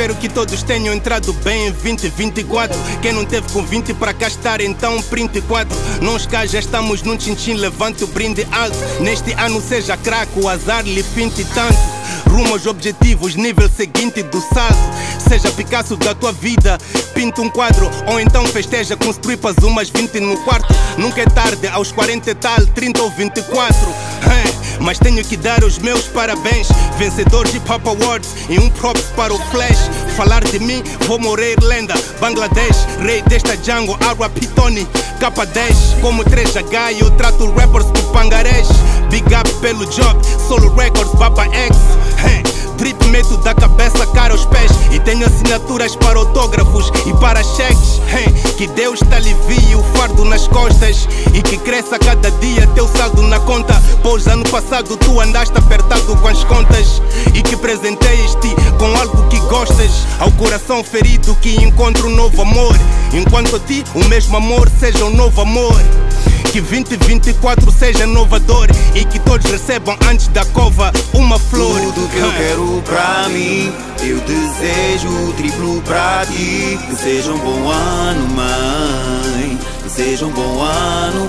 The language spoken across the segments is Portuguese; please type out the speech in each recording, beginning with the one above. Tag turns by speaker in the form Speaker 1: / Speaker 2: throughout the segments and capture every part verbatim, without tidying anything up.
Speaker 1: Espero que todos tenham entrado bem em vinte e vinte e quatro. Quem não teve com vinte para cá estar, então print quatro. Não escai, já estamos num tchim-tchim, levante o brinde alto. Neste ano seja craque, o azar lhe finte tanto. Rumo aos objetivos, nível seguinte do salto. Seja Picasso da tua vida, pinta um quadro. Ou então festeja com strippers umas vinte no quarto. Nunca é tarde, aos quarenta e tal, trinta ou vinte e quatro. Hey, mas tenho que dar os meus parabéns. Vencedor de Pop Awards e um props para o Flash. Falar de mim, vou morrer lenda. Bangladesh, rei desta jungle, R I P Tony K dez, como três H eu trato rappers por pangarés. Big up pelo job, Solo Records, Baba X. Hey, drip meto da cabeça, cara aos pés. E tenho assinaturas para autógrafos e para cheques. Hey, que Deus te alivie o fardo nas costas e que cresça cada dia teu saldo na conta. Pois ano passado tu andaste apertado com as contas e que presenteis-te com algo que gostas. Ao coração ferido que encontra um novo amor, enquanto a ti o mesmo amor seja um novo amor. Que vinte e vinte e quatro seja inovador e que todos recebam antes da cova uma flor.
Speaker 2: Tudo que eu quero pra mim, eu desejo triplo pra ti. Que seja um bom ano, mãe, que seja um bom ano,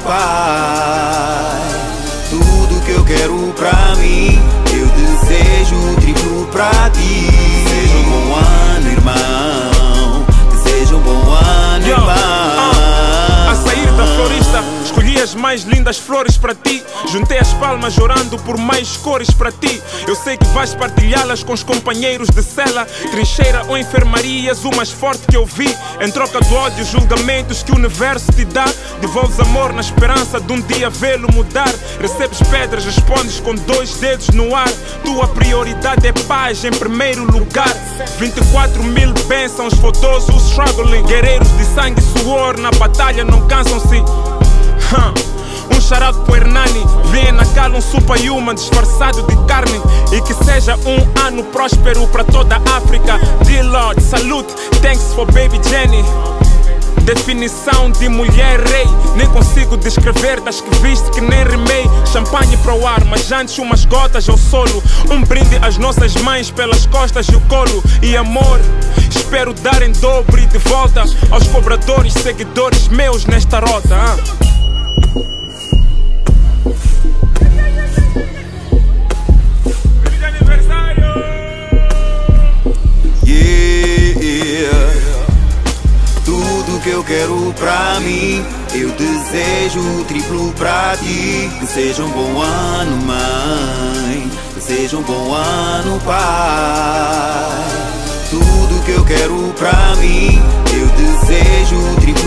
Speaker 2: pai. Tudo que eu quero pra mim, eu desejo triplo pra ti. Que seja um bom ano, irmão, que seja um bom ano,
Speaker 3: Yo,
Speaker 2: irmão.
Speaker 3: uh, a sair da florista, escolhi as mais lindas flores para ti. Juntei as palmas orando por mais cores para ti. Eu sei que vais partilhá-las com os companheiros de cela, trincheira ou enfermarias, o mais forte que eu vi. Em troca do ódio, julgamentos que o universo te dá, devolves amor na esperança de um dia vê-lo mudar. Recebes pedras, respondes com dois dedos no ar. Tua prioridade é paz em primeiro lugar. Vinte e quatro mil bênçãos, fotosos struggling. Guerreiros de sangue e suor na batalha não cansam-se. Huh. Um charado pro Hernani, vem na cala um superhuman disfarçado de carne. E que seja um ano próspero para toda a África. Dear Lord, salute, thanks for baby Jenny. Definição de mulher rei, nem consigo descrever das que viste que nem rimei. Champanhe para o ar, mas antes umas gotas ao solo. Um brinde às nossas mães pelas costas e o colo. E amor, espero dar em dobro e de volta aos cobradores, seguidores meus nesta rota. ah.
Speaker 2: Que eu quero pra mim, eu desejo triplo pra ti. Que seja um bom ano, mãe, que seja um bom ano, pai. Tudo que eu quero pra mim, eu desejo triplo